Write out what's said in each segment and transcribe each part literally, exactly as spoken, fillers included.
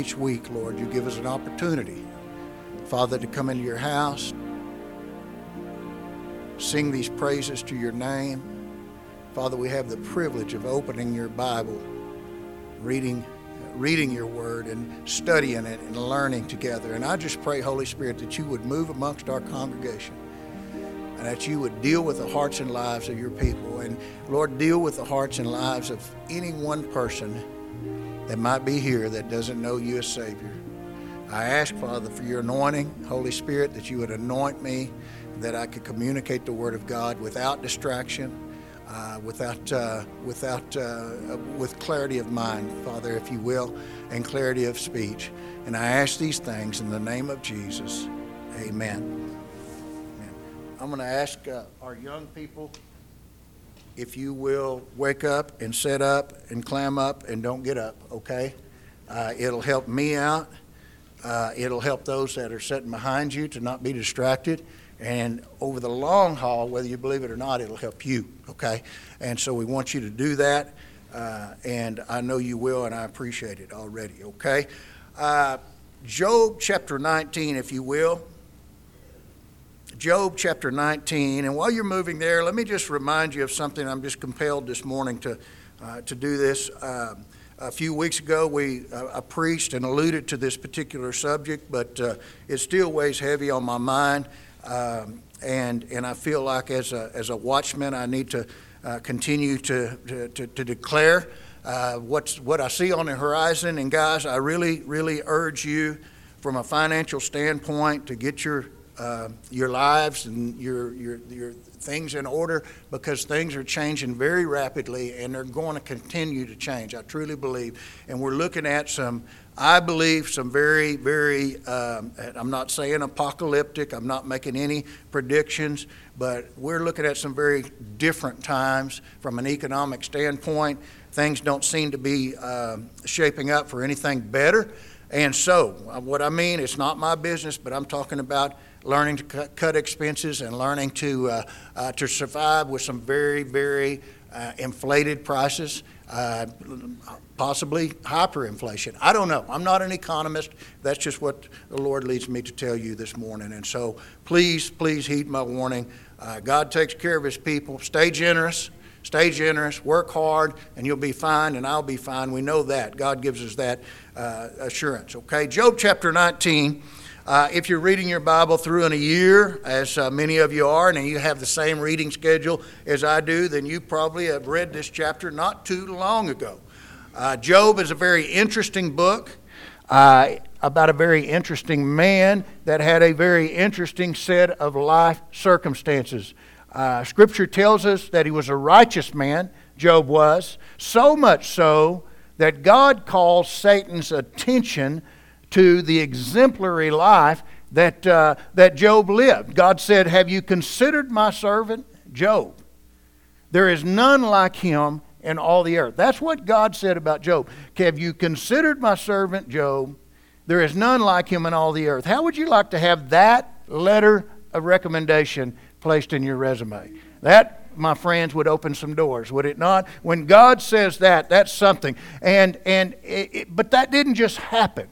Each week, Lord, you give us an opportunity, Father, to come into your house, sing these praises to your name. Father, we have the privilege of opening your Bible, reading reading your word and studying it and learning together. And I just pray, Holy Spirit, that you would move amongst our congregation and that you would deal with the hearts and lives of your people. And Lord, deal with the hearts and lives of any one person that might be here that doesn't know you as Savior. I ask, Father, for your anointing, Holy Spirit, that you would anoint me, that I could communicate the word of God without distraction, Uh, without, uh, without, uh, with clarity of mind, Father, if you will, and clarity of speech. And I ask these things in the name of Jesus. Amen. Amen. I'm going to ask uh, our young people, if you will wake up and sit up and clam up and don't get up, okay? Uh, it'll help me out. Uh, it'll help those that are sitting behind you to not be distracted. And over the long haul, whether you believe it or not, it'll help you, okay? And so we want you to do that, uh, and I know you will, and I appreciate it already, okay? Uh, Job chapter nineteen, if you will. Job chapter nineteen, and while you're moving there, let me just remind you of something. I'm just compelled this morning to, uh, to do this. Uh, A few weeks ago, we uh, I preached and alluded to this particular subject, but uh, it still weighs heavy on my mind. Um, and and I feel like as a as a watchman, I need to uh, continue to to, to, to declare uh, what's what I see on the horizon. And guys, I really really urge you, from a financial standpoint, to get your uh, your lives and your your your things in order, because things are changing very rapidly and they're going to continue to change. I truly believe, and we're looking at some. I believe some very, very, um, I'm not saying apocalyptic, I'm not making any predictions, but we're looking at some very different times from an economic standpoint. Things don't seem to be uh, shaping up for anything better. And so, what I mean, it's not my business, but I'm talking about learning to cut, cut expenses and learning to, uh, uh, to survive with some very, very uh, inflated prices. Uh, possibly hyperinflation. I don't know. I'm not an economist. That's just what the Lord leads me to tell you this morning. And so please, please heed my warning. Uh, God takes care of his people. Stay generous. Stay generous. Work hard, and you'll be fine, and I'll be fine. We know that. God gives us that uh, assurance. Okay, Job chapter nineteen. Uh, if you're reading your Bible through in a year, as uh, many of you are, and you have the same reading schedule as I do, then you probably have read this chapter not too long ago. Uh, Job is a very interesting book uh, about a very interesting man that had a very interesting set of life circumstances. Uh, Scripture tells us that he was a righteous man, Job was, so much so that God calls Satan's attention to the exemplary life that uh, that Job lived. God said, "Have you considered my servant Job? There is none like him in all the earth." That's what God said about Job. "Have you considered my servant Job? There is none like him in all the earth." How would you like to have that letter of recommendation placed in your resume? That, my friends, would open some doors, would it not? When God says that, that's something. And and it, it, but that didn't just happen.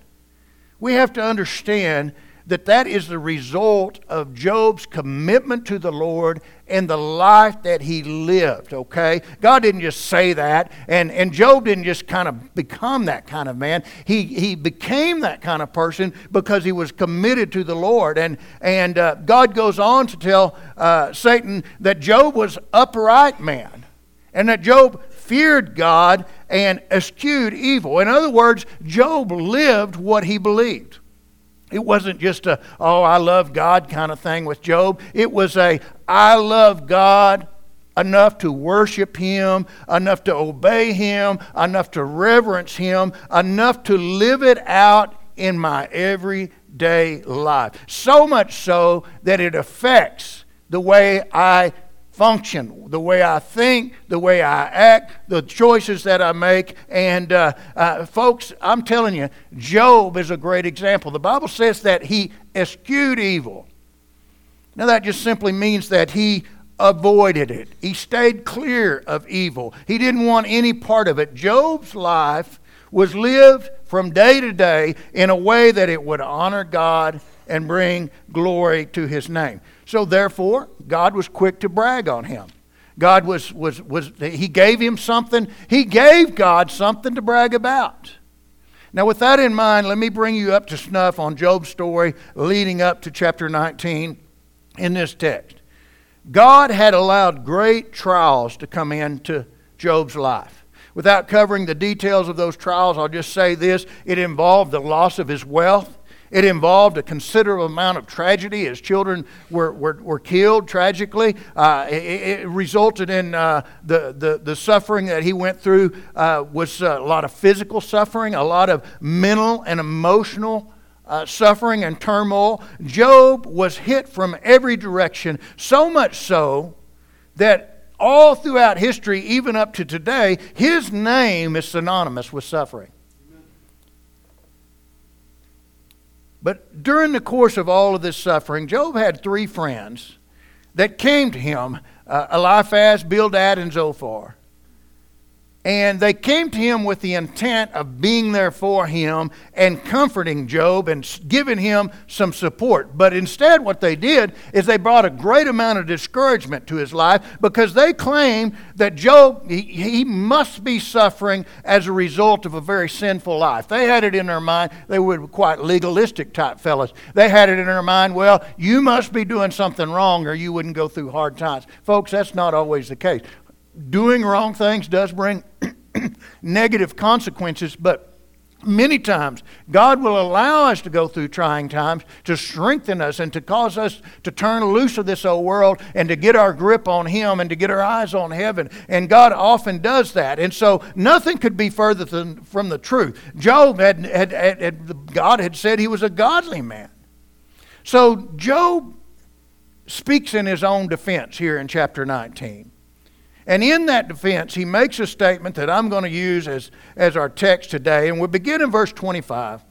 We have to understand that that is the result of Job's commitment to the Lord and the life that he lived, okay? God didn't just say that, and, and Job didn't just kind of become that kind of man. He he became that kind of person because he was committed to the Lord. And, and uh, God goes on to tell uh, Satan that Job was upright man, and that Job feared God and eschewed evil. In other words, Job lived what he believed. It wasn't just a, oh, I love God kind of thing with Job. It was a, I love God enough to worship him, enough to obey him, enough to reverence him, enough to live it out in my everyday life. So much so that it affects the way I function, the way I think, the way I act, the choices that I make. And uh, uh, folks, I'm telling you, Job is a great example. The Bible says that he eschewed evil. Now that just simply means that he avoided it. He stayed clear of evil. He didn't want any part of it. Job's life was lived from day to day in a way that it would honor God and bring glory to His name. So therefore, God was quick to brag on him. God was, was, was, He gave him something. He gave God something to brag about. Now with that in mind, let me bring you up to snuff on Job's story leading up to chapter nineteen in this text. God had allowed great trials to come into Job's life. Without covering the details of those trials, I'll just say this. It involved the loss of his wealth. It involved a considerable amount of tragedy. His children were, were, were killed tragically. Uh, it, it resulted in uh, the, the, the suffering that he went through uh, was a lot of physical suffering, a lot of mental and emotional uh, suffering and turmoil. Job was hit from every direction, so much so that all throughout history, even up to today, his name is synonymous with suffering. But during the course of all of this suffering, Job had three friends that came to him, uh, Eliphaz, Bildad, and Zophar. And they came to him with the intent of being there for him and comforting Job and giving him some support. But instead what they did is they brought a great amount of discouragement to his life because they claimed that Job, he, he must be suffering as a result of a very sinful life. They had it in their mind, they were quite legalistic type fellas. They had it in their mind, well, you must be doing something wrong or you wouldn't go through hard times. Folks, that's not always the case. Doing wrong things does bring negative consequences, but many times God will allow us to go through trying times to strengthen us and to cause us to turn loose of this old world and to get our grip on Him and to get our eyes on heaven. And God often does that. And so nothing could be further than, from the truth. Job had, had, had, had God had said he was a godly man. So Job speaks in his own defense here in chapter nineteen. And in that defense, he makes a statement that I'm going to use as, as our text today. And we'll begin in verse twenty-five.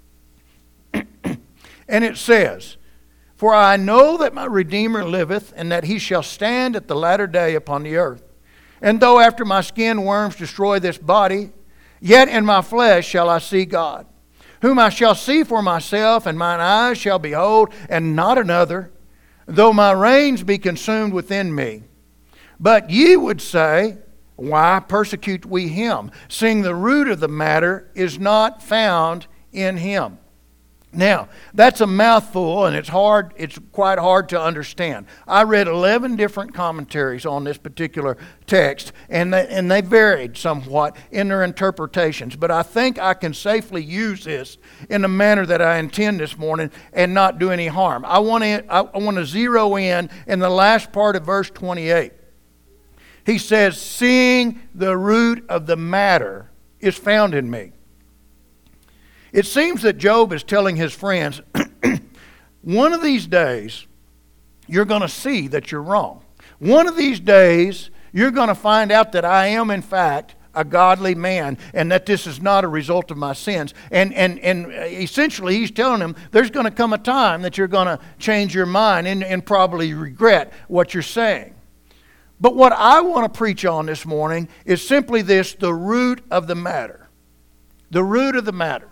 And it says, "For I know that my Redeemer liveth, and that he shall stand at the latter day upon the earth. And though after my skin worms destroy this body, yet in my flesh shall I see God, whom I shall see for myself, and mine eyes shall behold, and not another, though my reins be consumed within me. But ye would say, why persecute we him, seeing the root of the matter is not found in him?" Now, that's a mouthful, and it's hard, it's quite hard to understand. I read eleven different commentaries on this particular text, and they, and they varied somewhat in their interpretations. But I think I can safely use this in the manner that I intend this morning and not do any harm. I want to, I want to zero in in the last part of verse twenty-eight. He says, "Seeing the root of the matter is found in me." It seems that Job is telling his friends, one of these days, you're going to see that you're wrong. One of these days, you're going to find out that I am, in fact, a godly man, and that this is not a result of my sins. And, and, and essentially, he's telling them, there's going to come a time that you're going to change your mind and, and probably regret what you're saying. But what I want to preach on this morning is simply this, the root of the matter. The root of the matter.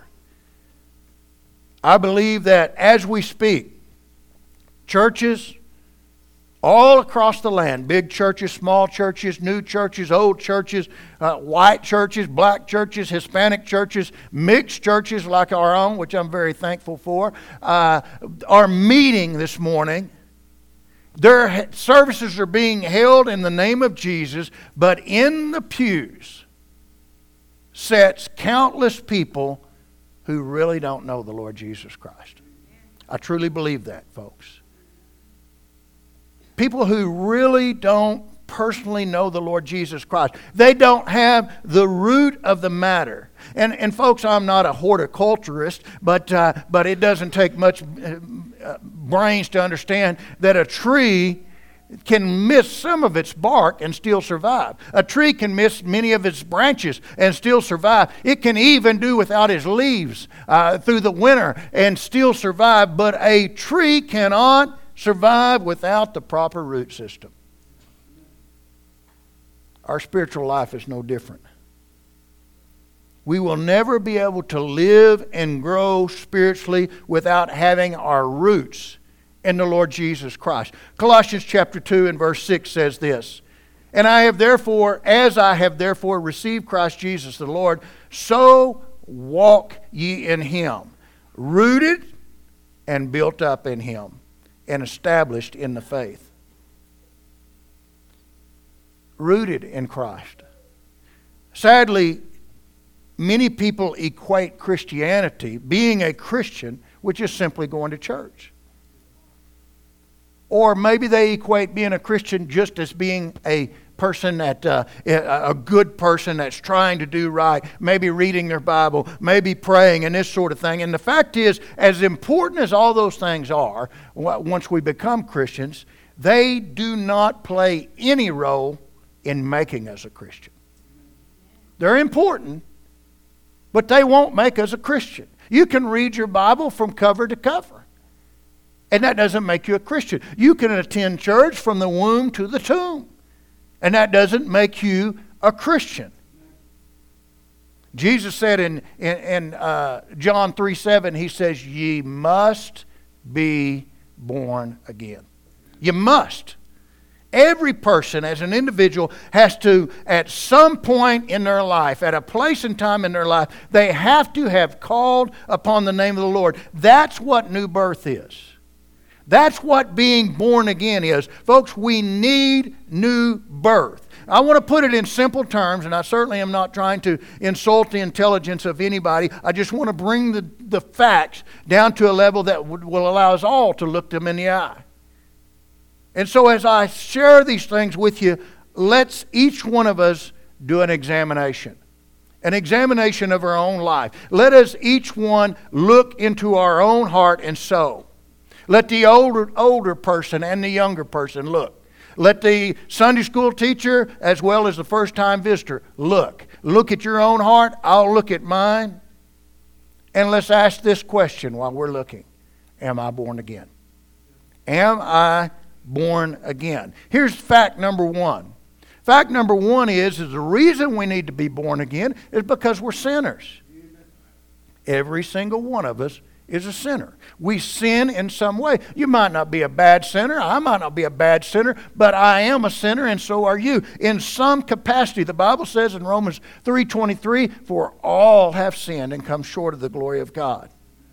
I believe that as we speak, churches all across the land, big churches, small churches, new churches, old churches, uh, white churches, black churches, Hispanic churches, mixed churches like our own, which I'm very thankful for, uh, are meeting this morning. Their services are being held in the name of Jesus, but in the pews sits countless people who really don't know the Lord Jesus Christ. I truly believe that, folks. People who really don't personally know the Lord Jesus Christ. They don't have the root of the matter. And, and folks, I'm not a horticulturist, but, uh, but it doesn't take much uh, brains to understand that a tree can miss some of its bark and still survive. A tree can miss many of its branches and still survive. It can even do without its leaves uh, through the winter and still survive. But a tree cannot survive without the proper root system. Our spiritual life is no different. We will never be able to live and grow spiritually without having our roots in the Lord Jesus Christ. Colossians chapter two and verse six says this, "And I have therefore, as I have therefore received Christ Jesus the Lord, so walk ye in Him, rooted and built up in Him, and established in the faith." Rooted in Christ. Sadly, many people equate Christianity, being a Christian, with just simply going to church. Or maybe they equate being a Christian just as being a person that, uh, a good person that's trying to do right, maybe reading their Bible, maybe praying and this sort of thing. And the fact is, as important as all those things are, once we become Christians, they do not play any role in making us a Christian. They're important, but they won't make us a Christian. You can read your Bible from cover to cover, and that doesn't make you a Christian. You can attend church from the womb to the tomb, and that doesn't make you a Christian. Jesus said in, in, in uh, John three seven, He says, "Ye must be born again." You must. Every person as an individual has to, at some point in their life, at a place and time in their life, they have to have called upon the name of the Lord. That's what new birth is. That's what being born again is. Folks, we need new birth. I want to put it in simple terms, and I certainly am not trying to insult the intelligence of anybody. I just want to bring the, the facts down to a level that would, will allow us all to look them in the eye. And so as I share these things with you, let's each one of us do an examination. An examination of our own life. Let us each one look into our own heart and soul. Let the older, older person and the younger person look. Let the Sunday school teacher as well as the first-time visitor look. Look at your own heart. I'll look at mine. And let's ask this question while we're looking. Am I born again? Am I born again? Here's fact number one. Fact number one is, is the reason we need to be born again is because we're sinners. Every single one of us is a sinner. We sin in some way. You might not be a bad sinner. I might not be a bad sinner, but I am a sinner, and so are you. In some capacity, the Bible says in Romans three twenty-three, "For all have sinned and come short of the glory of God."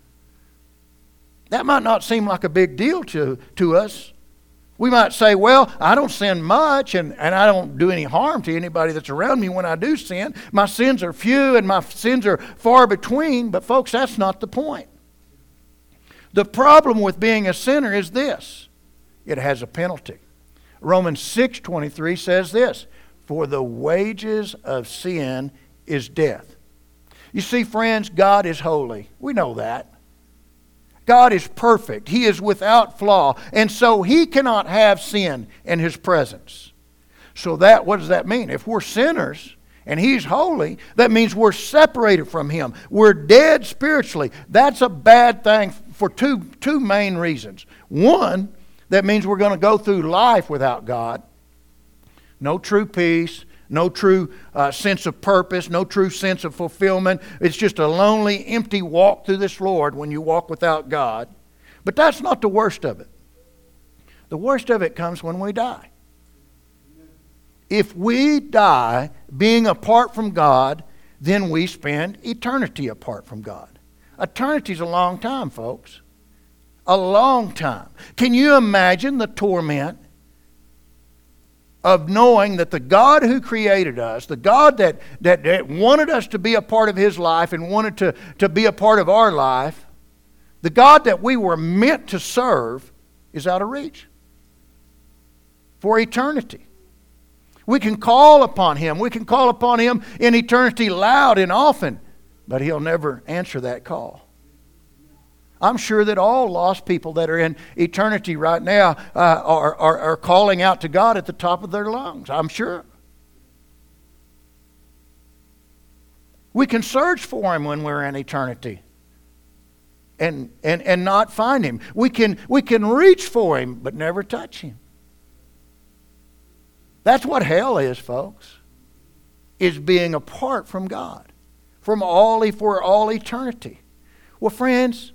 That might not seem like a big deal to, to us. We might say, well, I don't sin much, and, and I don't do any harm to anybody that's around me when I do sin. My sins are few and my sins are far between. But folks, that's not the point. The problem with being a sinner is this. It has a penalty. Romans six twenty-three says this, "For the wages of sin is death." You see, friends, God is holy. We know that. God is perfect. He is without flaw. And so He cannot have sin in His presence. So that, what does that mean? If we're sinners and He's holy, that means we're separated from Him. We're dead spiritually. That's a bad thing for two, two main reasons. One, that means we're going to go through life without God. No true peace. No true uh, sense of purpose, no true sense of fulfillment. It's just a lonely, empty walk through this Lord when you walk without God. But that's not the worst of it. The worst of it comes when we die. If we die being apart from God, then we spend eternity apart from God. Eternity's a long time, folks. A long time. Can you imagine the torment of knowing that the God who created us, the God that, that, that wanted us to be a part of His life and wanted to, to be a part of our life, the God that we were meant to serve, is out of reach for eternity. We can call upon Him. We can call upon Him in eternity loud and often, but He'll never answer that call. I'm sure that all lost people that are in eternity right now uh, are, are, are calling out to God at the top of their lungs. I'm sure. We can search for Him when we're in eternity and, and, and not find Him. We can, we can reach for Him but never touch Him. That's what hell is, folks, is being apart from God. from all for all eternity. Well, friends,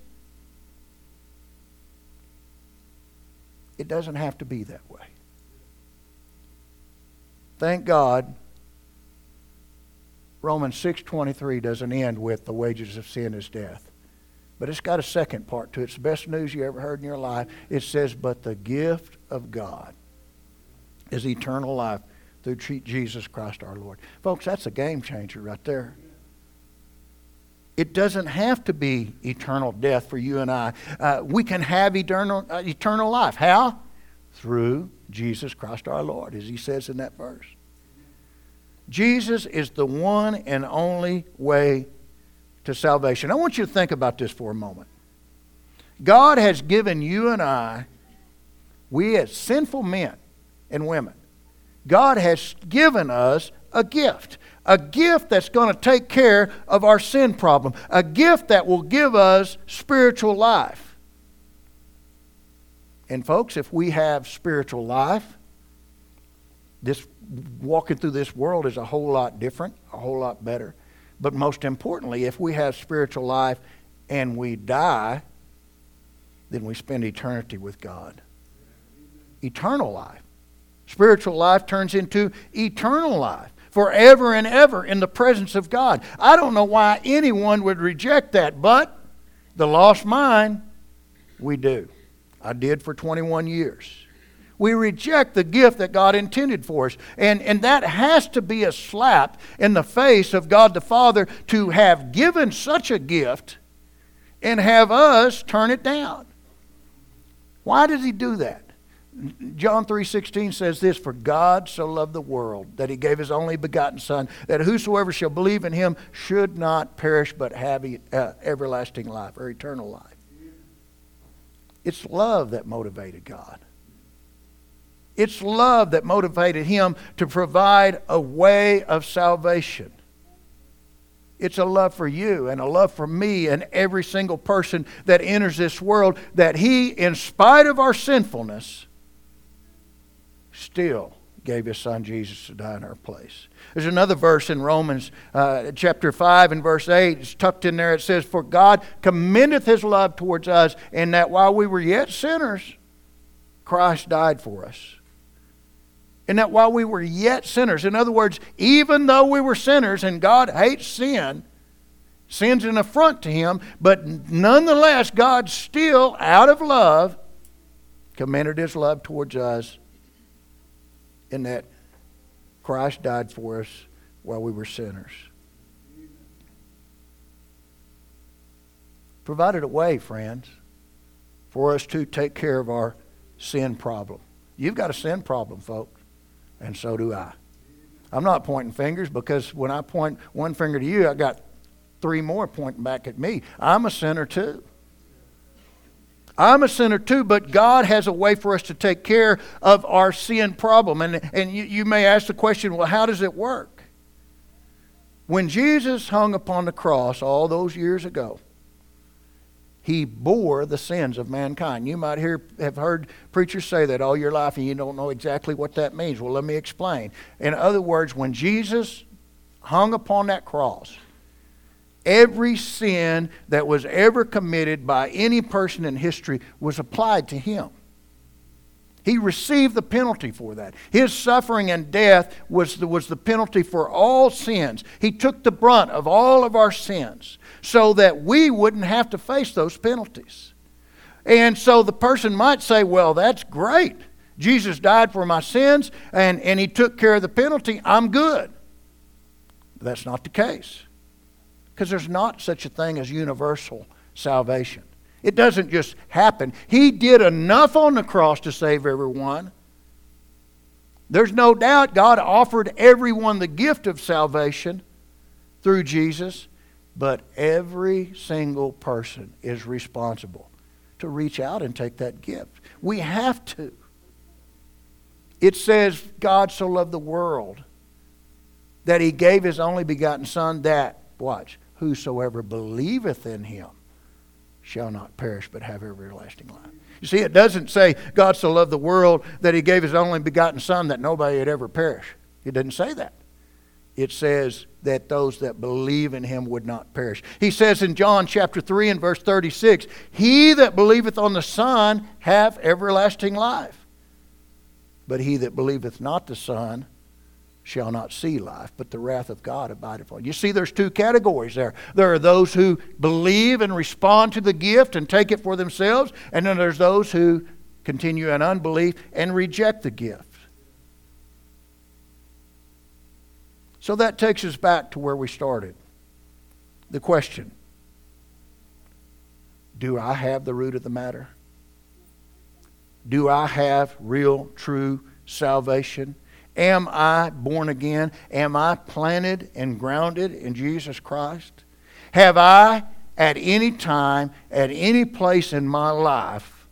it doesn't have to be that way. Thank God, Romans six twenty-three doesn't end with the wages of sin is death. But it's got a second part to it. It's the best news you ever heard in your life. It says, but the gift of God is eternal life through Jesus Christ our Lord. Folks, that's a game changer right there. It doesn't have to be eternal death for you and I. Uh, we can have eternal, uh, eternal life. How? Through Jesus Christ our Lord, as he says in that verse. Jesus is the one and only way to salvation. I want you to think about this for a moment. God has given you and I, we as sinful men and women, God has given us a gift. A gift that's going to take care of our sin problem. A gift that will give us spiritual life. And folks, if we have spiritual life, this walking through this world is a whole lot different, a whole lot better. But most importantly, if we have spiritual life and we die, then we spend eternity with God. Eternal life. Spiritual life turns into eternal life. Forever and ever in the presence of God. I don't know why anyone would reject that, but the lost mind, we do. I did for twenty-one years. We reject the gift that God intended for us. And, and that has to be a slap in the face of God the Father to have given such a gift and have us turn it down. Why does he do that? John three sixteen says this, for God so loved the world that he gave his only begotten Son, that whosoever shall believe in him should not perish but have uh, everlasting life or eternal life. It's love that motivated God. It's love that motivated him to provide a way of salvation. It's a love for you and a love for me and every single person that enters this world, that he, in spite of our sinfulness, still gave his Son Jesus to die in our place. There's another verse in Romans uh, chapter five and verse eight. It's tucked in there. It says, for God commendeth his love towards us, in that while we were yet sinners, Christ died for us. And that while we were yet sinners, in other words, even though we were sinners, and God hates sin, sin's an affront to him, but nonetheless, God still, out of love, commended his love towards us, in that Christ died for us while we were sinners. Provided a way, friends, for us to take care of our sin problem. You've got a sin problem, folks, and so do I. I'm not pointing fingers, because when I point one finger to you, I got three more pointing back at me. I'm a sinner too. I'm a sinner too, but God has a way for us to take care of our sin problem. And, and you, you may ask the question, well, how does it work? When Jesus hung upon the cross all those years ago, he bore the sins of mankind. You might hear, have heard preachers say that all your life and you don't know exactly what that means. Well, let me explain. In other words, when Jesus hung upon that cross, every sin that was ever committed by any person in history was applied to him. He received the penalty for that. His suffering and death was the, was the penalty for all sins. He took the brunt of all of our sins so that we wouldn't have to face those penalties. And so the person might say, well, that's great. Jesus died for my sins and, and he took care of the penalty. I'm good. But that's not the case. Because there's not such a thing as universal salvation. It doesn't just happen. He did enough on the cross to save everyone. There's no doubt God offered everyone the gift of salvation through Jesus, but every single person is responsible to reach out and take that gift. We have to. It says, God so loved the world that he gave his only begotten Son, that, watch, whosoever believeth in him shall not perish but have everlasting life. You see, it doesn't say God so loved the world that he gave his only begotten Son that nobody would ever perish. It doesn't say that. it says that those that believe in him would not perish. He says in John chapter three and verse thirty-six, he that believeth on the Son hath everlasting life. But he that believeth not the Son shall not see life, but the wrath of God abideth on. You see, there's two categories there. There are those who believe and respond to the gift and take it for themselves, and then there's those who continue in unbelief and reject the gift. So that takes us back to where we started. The question, do I have the root of the matter? Do I have real, true salvation? Am I born again? Am I planted and grounded in Jesus Christ? Have I, at any time, at any place in my life,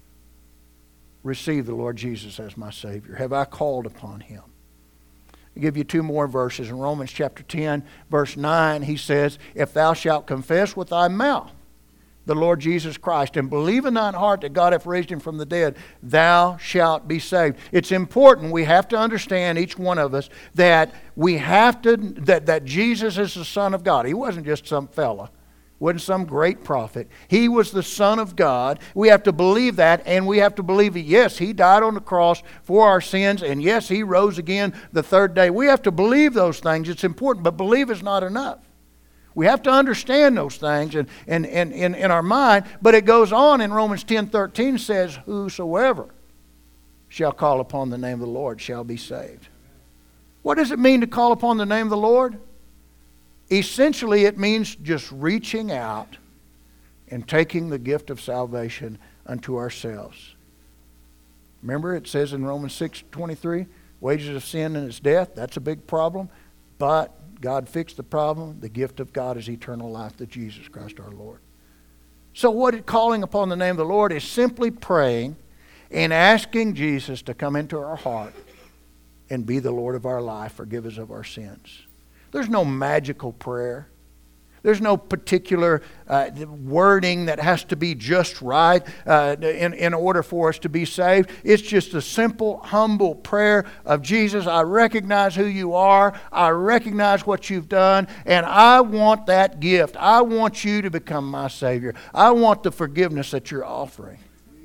received the Lord Jesus as my Savior? Have I called upon him? I'll give you two more verses. In Romans chapter ten, verse nine, he says, if thou shalt confess with thy mouth the Lord Jesus Christ and believe in thine heart that God hath raised him from the dead, thou shalt be saved. It's important, we have to understand, each one of us, that we have to, that, that Jesus is the Son of God. He wasn't just some fella. Wasn't some great prophet. He was the Son of God. We have to believe that, and we have to believe that, yes, he died on the cross for our sins, and yes, he rose again the third day. We have to believe those things. It's important, but believe is not enough. We have to understand those things in, in, in, in, in our mind, but it goes on in Romans ten thirteen says, whosoever shall call upon the name of the Lord shall be saved. What does it mean to call upon the name of the Lord? Essentially, it means just reaching out and taking the gift of salvation unto ourselves. Remember, it says in Romans six twenty-three, wages of sin is death. That's a big problem. But God fixed the problem. The gift of God is eternal life through Jesus Christ our Lord. So what calling upon the name of the Lord is simply praying and asking Jesus to come into our heart and be the Lord of our life, forgive us of our sins. There's no magical prayer. There's no particular uh, wording that has to be just right uh, in, in order for us to be saved. It's just a simple, humble prayer of Jesus, I recognize who you are. I recognize what you've done. And I want that gift. I want you to become my Savior. I want the forgiveness that you're offering.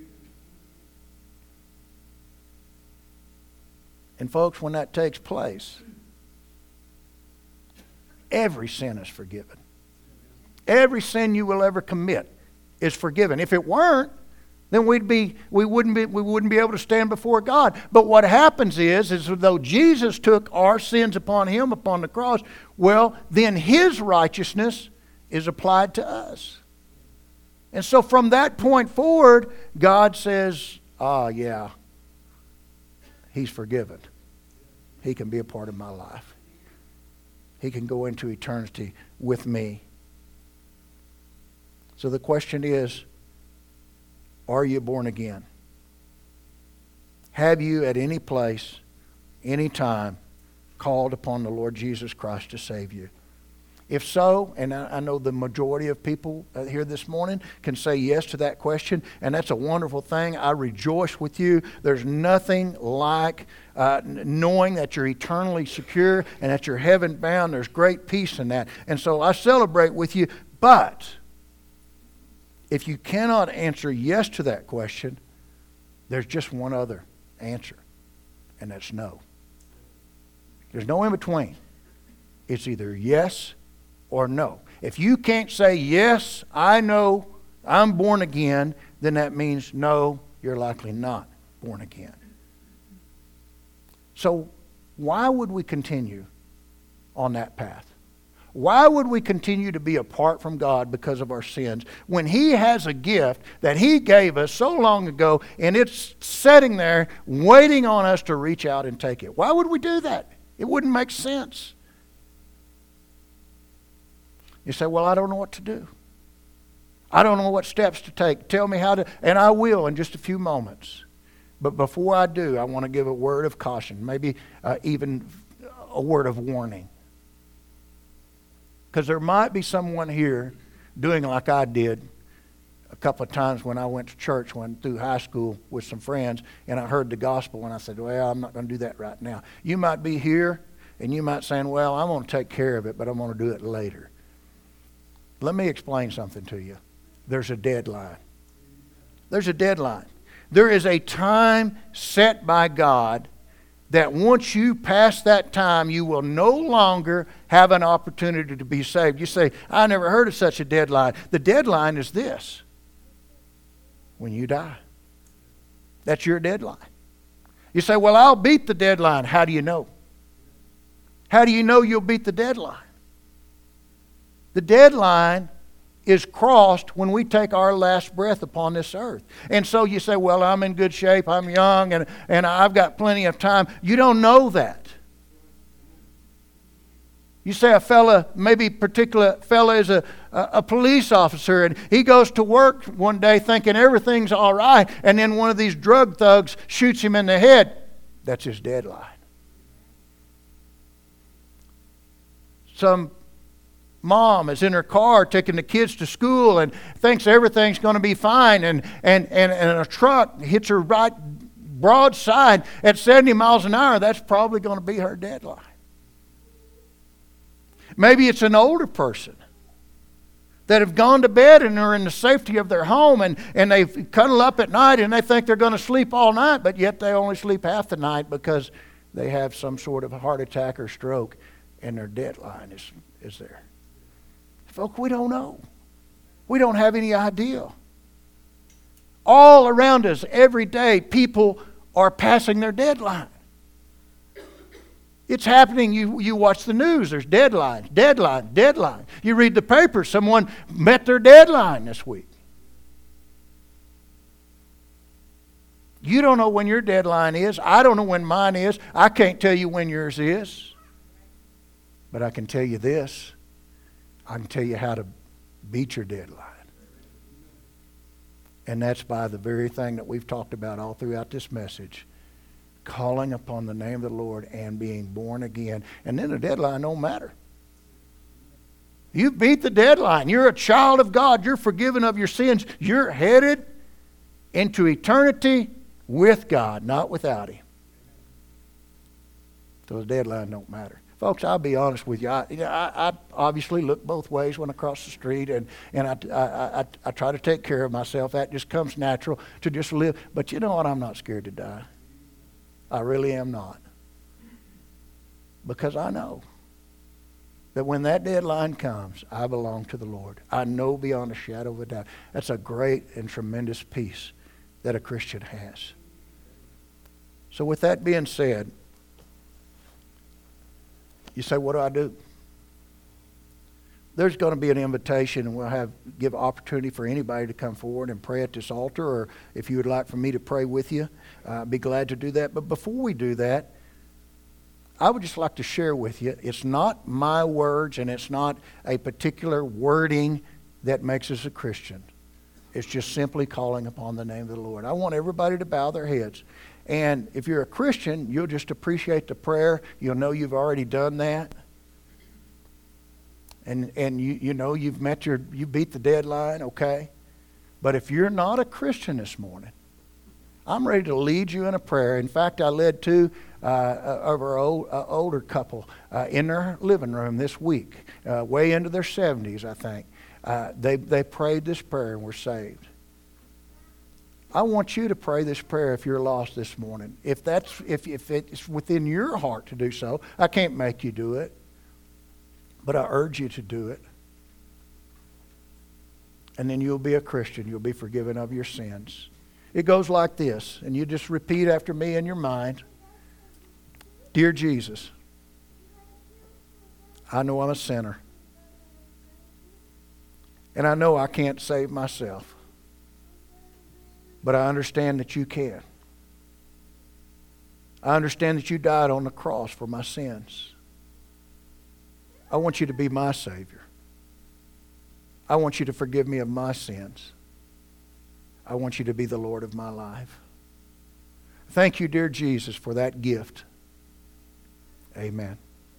And folks, when that takes place, every sin is forgiven. Every sin you will ever commit is forgiven. If it weren't, then we'd be we wouldn't be we wouldn't be able to stand before God. But what happens is, is though Jesus took our sins upon him upon the cross, well, then his righteousness is applied to us. And so from that point forward, God says, ah, yeah, he's forgiven. He can be a part of my life. He can go into eternity with me. So the question is, are you born again? Have you at any place, any time, called upon the Lord Jesus Christ to save you? If so, and I know the majority of people here this morning can say yes to that question, and that's a wonderful thing. I rejoice with you. There's nothing like uh, knowing that you're eternally secure and that you're heaven bound. There's great peace in that. And so I celebrate with you. But if you cannot answer yes to that question, there's just one other answer, and that's no. There's no in between. It's either yes or no. If you can't say, yes, I know I'm born again, then that means no, you're likely not born again. So why would we continue on that path? Why would we continue to be apart from God because of our sins when he has a gift that he gave us so long ago and it's sitting there waiting on us to reach out and take it? Why would we do that? It wouldn't make sense. You say, well, I don't know what to do. I don't know what steps to take. Tell me how to, and I will in just a few moments. But before I do, I want to give a word of caution, maybe uh, even a word of warning. Because there might be someone here doing like I did a couple of times when I went to church, when through high school with some friends, and I heard the gospel, and I said, well, I'm not going to do that right now. You might be here, And you might say, well, I'm going to take care of it, but I'm going to do it later. Let me explain something to you. There's a deadline. There's a deadline. There is a time set by God that once you pass that time, you will no longer have an opportunity to be saved. You say, I never heard of such a deadline. The deadline is this: when you die. That's your deadline. You say, well, I'll beat the deadline. How do you know? How do you know you'll beat the deadline? The deadline is crossed when we take our last breath upon this earth. And so you say, well, I'm in good shape, I'm young, and, and I've got plenty of time. You don't know that. You say a fella, maybe a particular fella is a, a, a police officer, and he goes to work one day thinking everything's all right, and then one of these drug thugs shoots him in the head. That's his deadline. Some mom is in her car taking the kids to school and thinks everything's going to be fine, and, and, and, and a truck hits her right broadside at seventy miles an hour. That's probably going to be her deadline. Maybe it's an older person that have gone to bed and are in the safety of their home, and, and they cuddle up at night and they think they're going to sleep all night, but yet they only sleep half the night because they have some sort of a heart attack or stroke, and their deadline is, is there. Folks, we don't know. We don't have any idea. All around us, every day, people are passing their deadline. It's happening. You, you watch the news. There's deadlines, deadline, deadline. You read the paper. Someone met their deadline this week. You don't know when your deadline is. I don't know when mine is. I can't tell you when yours is. But I can tell you this. I can tell you how to beat your deadline. And that's by the very thing that we've talked about all throughout this message. Calling upon the name of the Lord and being born again. And then the deadline don't matter. You beat the deadline. You're a child of God. You're forgiven of your sins. You're headed into eternity with God, not without Him. So the deadline don't matter. Folks, I'll be honest with you. I, you know, I, I obviously look both ways when I cross the street, and, and I, I, I, I try to take care of myself. That just comes natural to just live. But you know what? I'm not scared to die. I really am not. Because I know that when that deadline comes, I belong to the Lord. I know beyond a shadow of a doubt. That's a great and tremendous peace that a Christian has. So with that being said, you say, what do I do? There's going to be an invitation, and we'll have give opportunity for anybody to come forward and pray at this altar, or if you would like for me to pray with you, uh, I'd be glad to do that. But before we do that, I would just like to share with you, it's not my words and it's not a particular wording that makes us a Christian. It's just simply calling upon the name of the Lord. I want everybody to bow their heads. And if you're a Christian, you'll just appreciate the prayer. You'll know you've already done that. And and you you know you've met your you beat the deadline, okay? But if you're not a Christian this morning, I'm ready to lead you in a prayer. In fact, I led two uh, of our old, uh, older couple uh, in their living room this week, uh, way into their seventies, I think. Uh, they they prayed this prayer and were saved. I want you to pray this prayer if you're lost this morning. If that's if if it's within your heart to do so, I can't make you do it, but I urge you to do it. And then you'll be a Christian. You'll be forgiven of your sins. It goes like this, and you just repeat after me in your mind. Dear Jesus, I know I'm a sinner, and I know I can't save myself. But I understand that you can. I understand that you died on the cross for my sins. I want you to be my Savior. I want you to forgive me of my sins. I want you to be the Lord of my life. Thank you, dear Jesus, for that gift. Amen.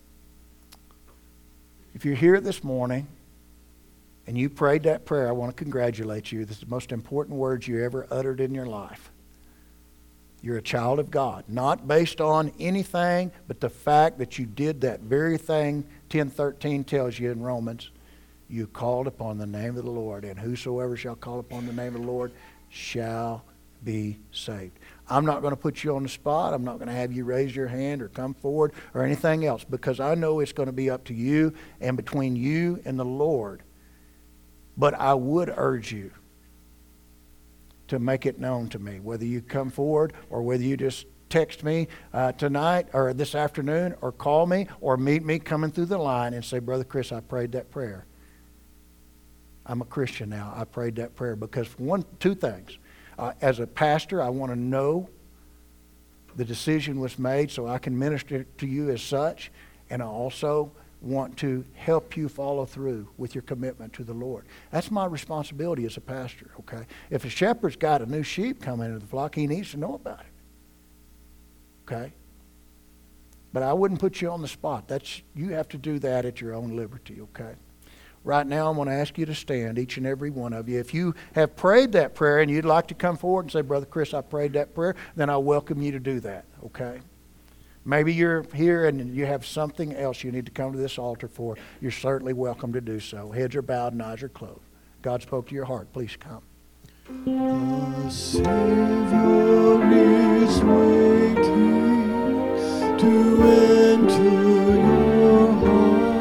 If you're here this morning and you prayed that prayer, I want to congratulate you. This is the most important words you ever uttered in your life. You're a child of God, not based on anything but the fact that you did that very thing ten thirteen tells you in Romans. You called upon the name of the Lord, and whosoever shall call upon the name of the Lord shall be saved. I'm not going to put you on the spot. I'm not going to have you raise your hand or come forward or anything else, because I know it's going to be up to you and between you and the Lord. But I would urge you to make it known to me, whether you come forward or whether you just text me uh, tonight or this afternoon, or call me or meet me coming through the line and say, Brother Chris, I prayed that prayer. I'm a Christian now. I prayed that prayer because one, two things. Uh, as a pastor, I want to know the decision was made so I can minister to you as such, and I also want to help you follow through with your commitment to the Lord. That's my responsibility as a pastor, okay? If a shepherd's got a new sheep coming into the flock, he needs to know about it, okay? But I wouldn't put you on the spot. That's, you have to do that at your own liberty, okay? Right now, I'm going to ask you to stand, each and every one of you. If you have prayed that prayer and you'd like to come forward and say, Brother Chris, I prayed that prayer, then I welcome you to do that, okay? Maybe you're here and you have something else you need to come to this altar for. You're certainly welcome to do so. Heads are bowed and eyes are closed. God spoke to your heart. Please come. The Savior is waiting to enter your heart.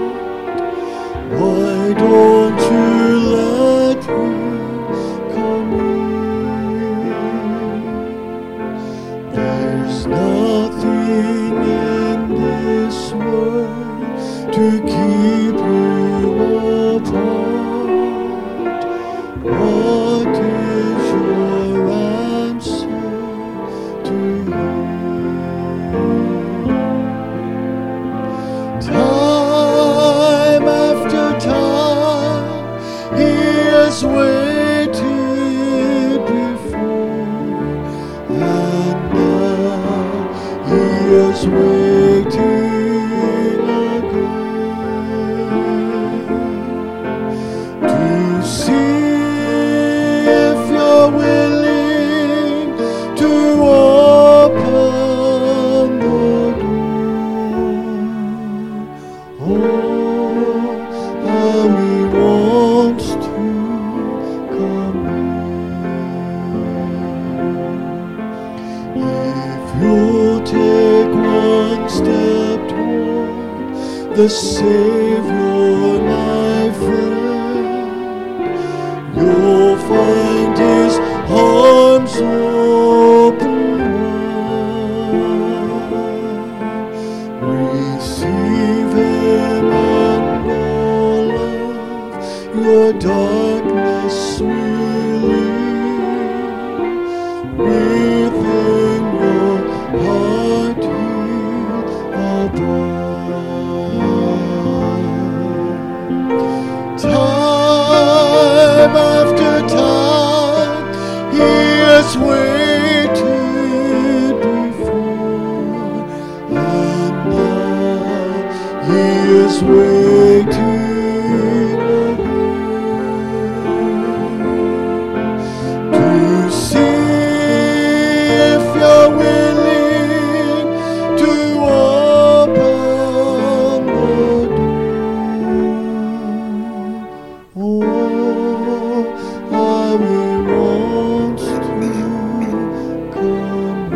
Why don't you let him come in? There's nothing in this world to keep you apart. What is your answer to him? Time after time, he has waited before, and now he is waiting again to see if you're willing to open the door. Oh, how he wants to come in. If you'll take one step toward the Savior, my friend, you'll find his arms open wide. Receive him and all of your darkness will leave. Within your heart he'll abide. Time after time, he has waited before, and now he is waiting again to see if you're willing to open the door. Oh, how he wants to come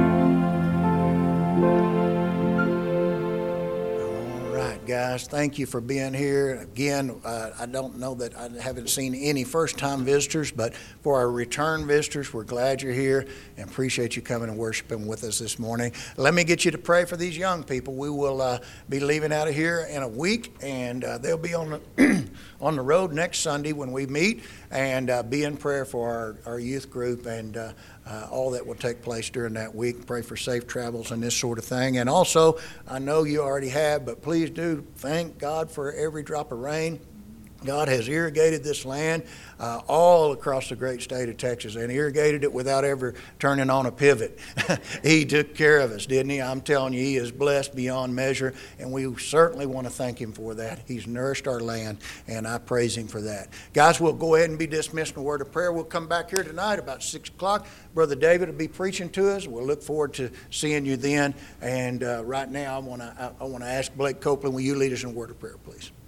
in. All right, guys, thank you for being here. Again, uh, I don't know that I haven't seen any first-time visitors, but for our return visitors, we're glad you're here and appreciate you coming and worshiping with us this morning. Let me get you to pray for these young people. We will uh, be leaving out of here in a week, and uh, they'll be on the on the road next Sunday when we meet, and uh, be in prayer for our, our youth group and uh, uh, all that will take place during that week. Pray for safe travels and this sort of thing. And also, I know you already have, but please do thank God for every drop of rain God has irrigated this land uh, all across the great state of Texas, and irrigated it without ever turning on a pivot. He took care of us, didn't he? I'm telling you, he is blessed beyond measure, and we certainly want to thank him for that. He's nourished our land, and I praise him for that. Guys, we'll go ahead and be dismissed in a word of prayer. We'll come back here tonight about six o'clock. Brother David will be preaching to us. We'll look forward to seeing you then. And uh, right now, I want to I, I want to ask Blake Copeland, will you lead us in a word of prayer, please?